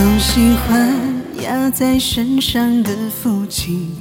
好喜欢压在身上的父亲，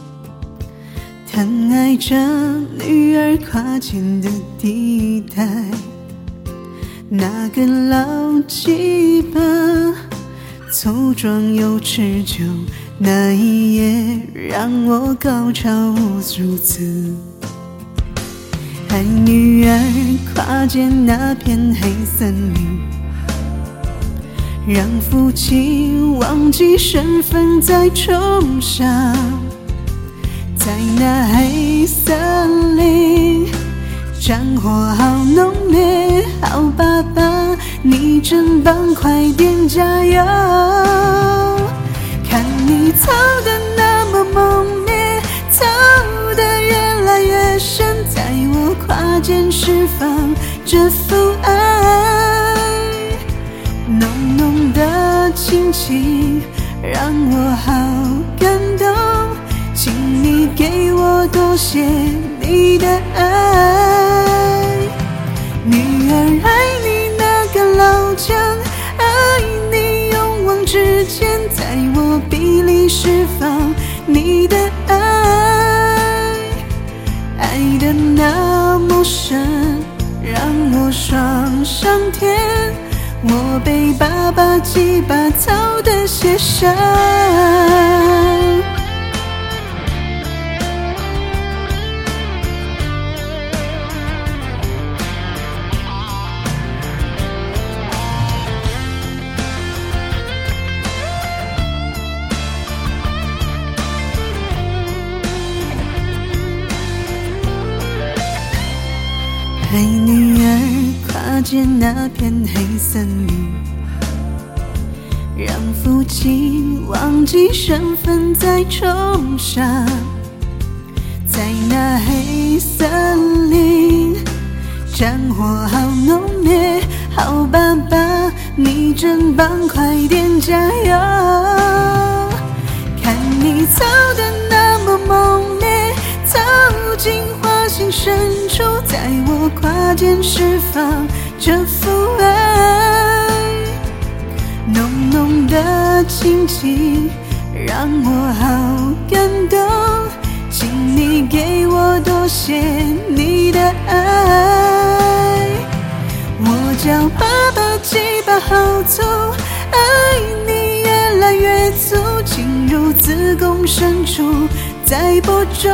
疼爱着女儿跨肩的地带，那根老鸡巴粗壮又持久，那一夜让我高潮无数次。爱女儿跨肩那片黑森林，让父亲忘记身份在冲杀。在那黑森林，战火好浓烈，好爸爸你真棒，快点加油！看你操得那么猛烈，操得越来越深，在我跨肩释放这父爱，浓浓的亲情让我好感动，请你给我多些你的爱。女儿爱你那个老姜，爱你勇往直前，在我臂里释放你的爱，爱的那么深，让我爽上天，我被爸爸鸡巴操得血伤。陪女儿跨肩那片黑森林，让父亲忘记身份在冲杀。在那黑森林，战火好浓烈，好爸爸你真棒，快点加油！看你操得那么猛烈，操进花心深处，在我跨肩释放这父爱，浓浓的亲情让我好感动，请你给我多些你的爱。我叫爸爸鸡巴好粗，爱你越来越粗，进入子宫深处，在播种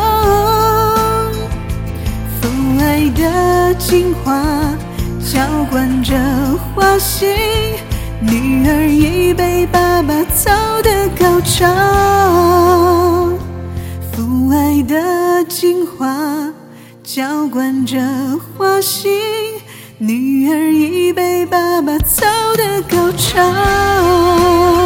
父爱的精华，浇灌着花心，女儿已被爸爸操得高潮。父爱的精华浇灌着花心，女儿已被爸爸操得高潮。